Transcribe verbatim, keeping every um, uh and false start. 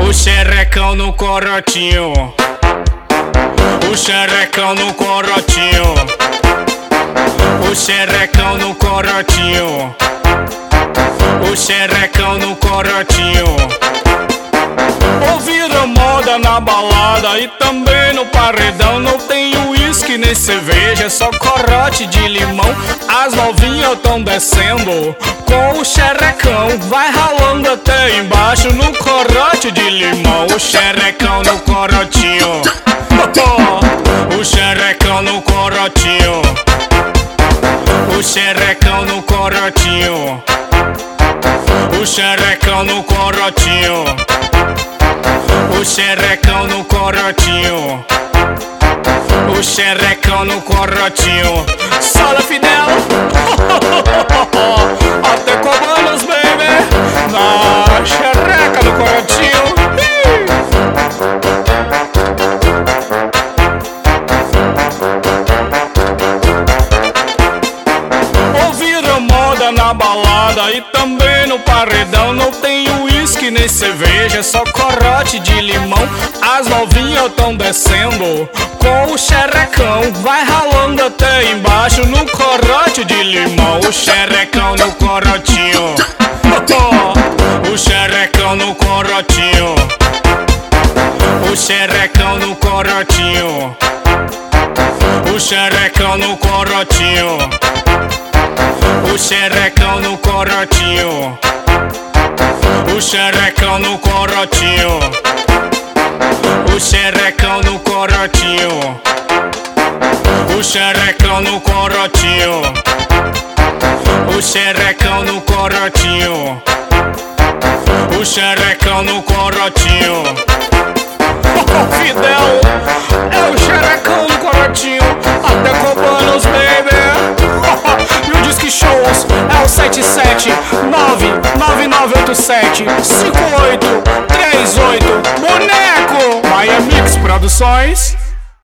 O xerecão no corotinho, o xerecão no corotinho, o xerecão no corotinho, o xerecão no corotinho. Ouviram moda na balada e também no paredão. Não tem uísque nem cerveja, é só corote de limão. As novinhas tão descendo com o xerecão, vai ralando até embaixo no corote de limão. O xerecão no corotinho, o xerecão no corotinho, o xerecão no corotinho, o xerecão no corotinho, o xerecão no corotinho, o xerecão no corotinho. Sola Fidel, até comandos, baby, na xereca no corotinho. Ouviram moda na balada e também no paredão. Não tem uísque nem cerveja, é só corote de limão. As novinhas tão descendo com o xerecão, vai ralando até embaixo no corote de limão. O xerecão no corotinho, o xerecão no corotinho, o xerecão no corotinho, o xerecão no corotinho, o xerecão no corotinho, o xerecão no corotinho, o xerecão no corotinho, o xerecão no corotinho, o xerecão no corotinho, o xerecão no corotinho. Fidel é o xerecão no corotinho, até Cobanos, baby. E o Disque Shows é o sete sete nove nove nove oito sete cinco oito três oito. Boneco! Maia Mix Produções.